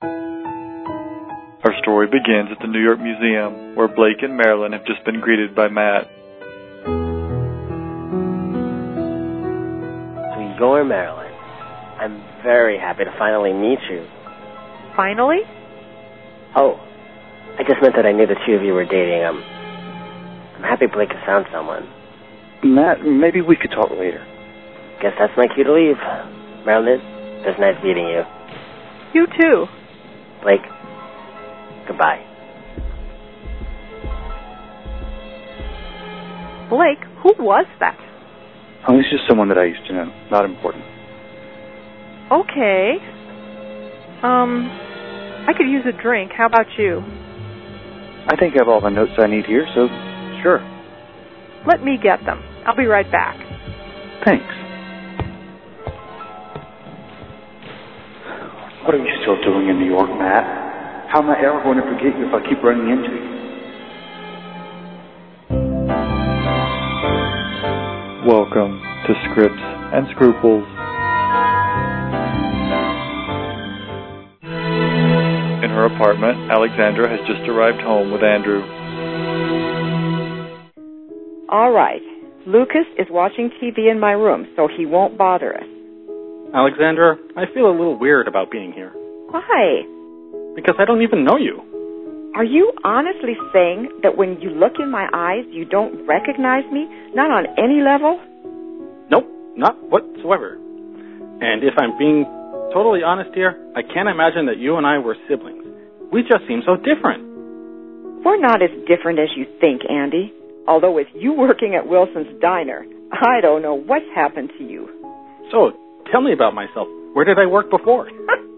Our story begins at the New York Museum, where Blake and Marilyn have just been greeted by Matt. Igor, Marilyn, I'm very happy to finally meet you. Finally? Oh, I just meant that I knew the two of you were dating. I'm happy Blake has found someone. Matt, maybe we could talk later. Guess that's my cue to leave. Marilyn, it was nice meeting you. You too. Blake, goodbye. Blake, who was that? Oh, he's just someone that I used to know. Not important. Okay. I could use a drink. How about you? I think I have all the notes I need here, so sure. Let me get them. I'll be right back. Thanks. What are you still doing in New York, Matt? How am I ever going to forget you if I keep running into you? Welcome to Scripts and Scruples. In her apartment, Alexandra has just arrived home with Andrew. All right. Lucas is watching TV in my room, so he won't bother us. Alexandra, I feel a little weird about being here. Why? Because I don't even know you. Are you honestly saying that when you look in my eyes, you don't recognize me? Not on any level? Nope, not whatsoever. And if I'm being totally honest here, I can't imagine that you and I were siblings. We just seem so different. We're not as different as you think, Andy. Although with you working at Wilson's Diner, I don't know what's happened to you. So, tell me about myself. Where did I work before?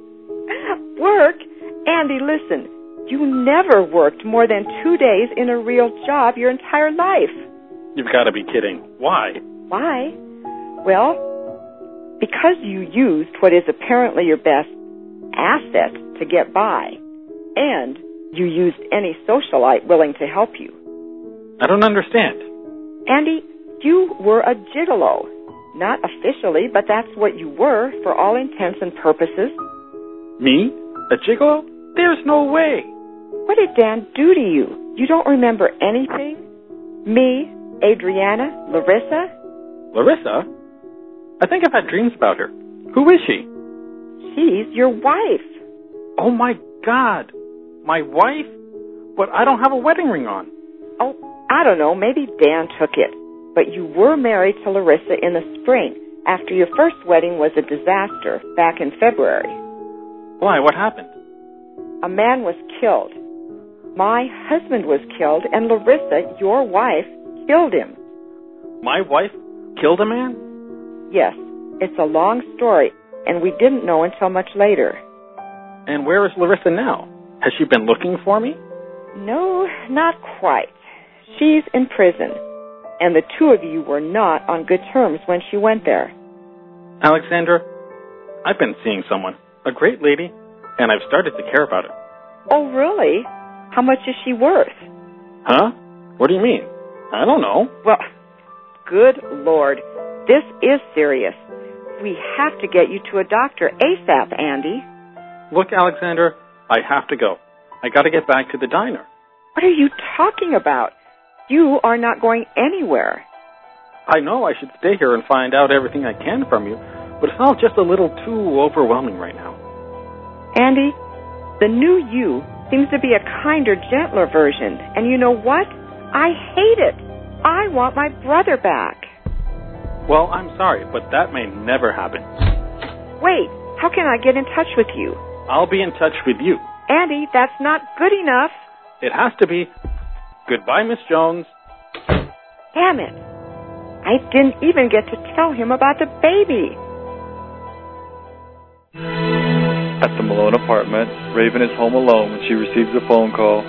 Work? Andy, listen. You never worked more than 2 days in a real job your entire life. You've got to be kidding. Why? Why? Well, because you used what is apparently your best asset to get by, and you used any socialite willing to help you. I don't understand. Andy, you were a gigolo. Not officially, but that's what you were for all intents and purposes. Me? A gigolo? There's no way. What did Dan do to you? You don't remember anything? Me, Adriana, Larissa? Larissa? I think I've had dreams about her. Who is she? She's your wife. Oh, my God. My wife? But I don't have a wedding ring on. Oh, I don't know. Maybe Dan took it. But you were married to Larissa in the spring, after your first wedding was a disaster back in February. Why? What happened? A man was killed. My husband was killed, and Larissa, your wife, killed him. My wife killed a man? Yes. It's a long story, and we didn't know until much later. And where is Larissa now? Has she been looking for me? No, not quite. She's in prison, and the two of you were not on good terms when she went there. Alexandra, I've been seeing someone, a great lady, and I've started to care about her. Oh, really? How much is she worth? Huh? What do you mean? I don't know. Well, good Lord, this is serious. We have to get you to a doctor ASAP, Andy. Look, Alexandra, I have to go. I got to get back to the diner. What are you talking about? You are not going anywhere. I know I should stay here and find out everything I can from you, but it's all just a little too overwhelming right now. Andy, the new you seems to be a kinder, gentler version. And you know what? I hate it. I want my brother back. Well, I'm sorry, but that may never happen. Wait, how can I get in touch with you? I'll be in touch with you. Andy, that's not good enough. It has to be. Goodbye, Miss Jones. Damn it. I didn't even get to tell him about the baby. At the Malone apartment, Raven is home alone when she receives a phone call.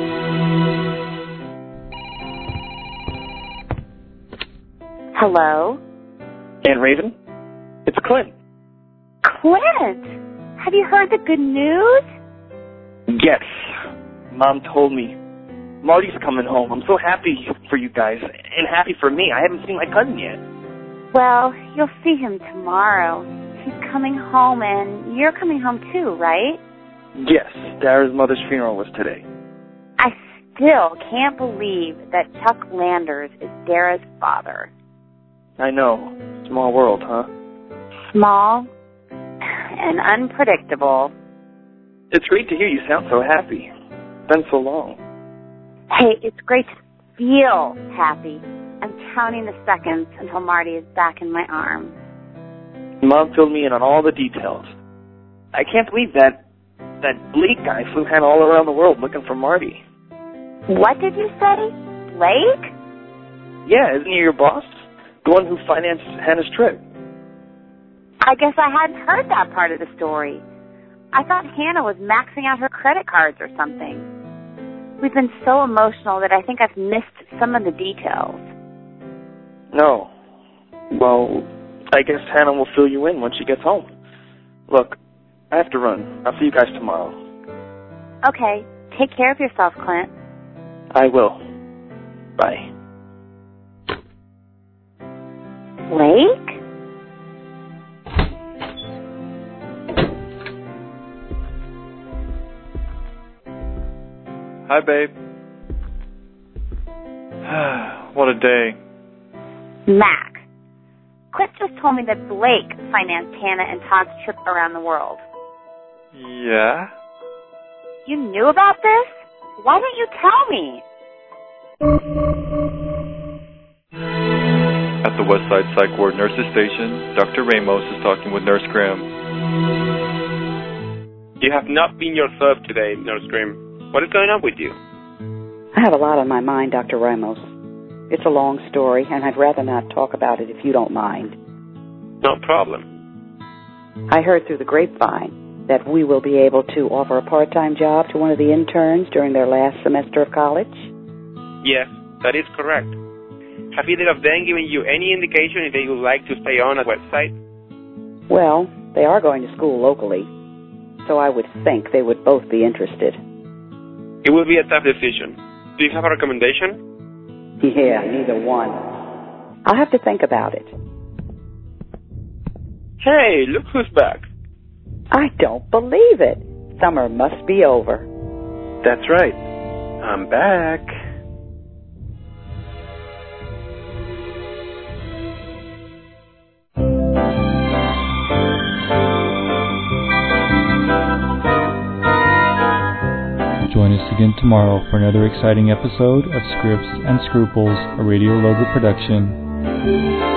Hello? Aunt Raven? It's Clint. Clint! Have you heard the good news? Yes. Mom told me. Marty's coming home. I'm so happy for you guys, and happy for me. I haven't seen my cousin yet. Well, you'll see him tomorrow. He's coming home, and you're coming home too, right? Yes, Dara's mother's funeral was today. I still can't believe that Chuck Landers is Dara's father. I know. Small world, huh? Small and unpredictable. It's great to hear you sound so happy. It's been so long. Hey, it's great to feel happy. I'm counting the seconds until Marty is back in my arms. Mom filled me in on all the details. I can't believe that Blake guy flew Hannah all around the world looking for Marty. What did you say? Blake? Yeah, isn't he your boss? The one who financed Hannah's trip. I guess I hadn't heard that part of the story. I thought Hannah was maxing out her credit cards or something. We've been so emotional that I think I've missed some of the details. No. Well, I guess Hannah will fill you in when she gets home. Look, I have to run. I'll see you guys tomorrow. Okay. Take care of yourself, Clint. I will. Bye. Blake? Hi, babe. What a day. Mac. Clint just told me that Blake financed Hannah and Todd's trip around the world. Yeah? You knew about this? Why didn't you tell me? At the Westside Psych Ward Nurses Station, Dr. Ramos is talking with Nurse Grimm. You have not been yourself today, Nurse Grimm. What is going on with you? I have a lot on my mind, Dr. Ramos. It's a long story, and I'd rather not talk about it if you don't mind. No problem. I heard through the grapevine that we will be able to offer a part-time job to one of the interns during their last semester of college. Yes, that is correct. Have either of them given you any indication if they would like to stay on at the website? Well, they are going to school locally, so I would think they would both be interested. It will be a tough decision. Do you have a recommendation? Yeah, neither one. I'll have to think about it. Hey, look who's back. I don't believe it. Summer must be over. That's right. I'm back. Join us again tomorrow for another exciting episode of Scripts and Scruples, a Radio Logo production.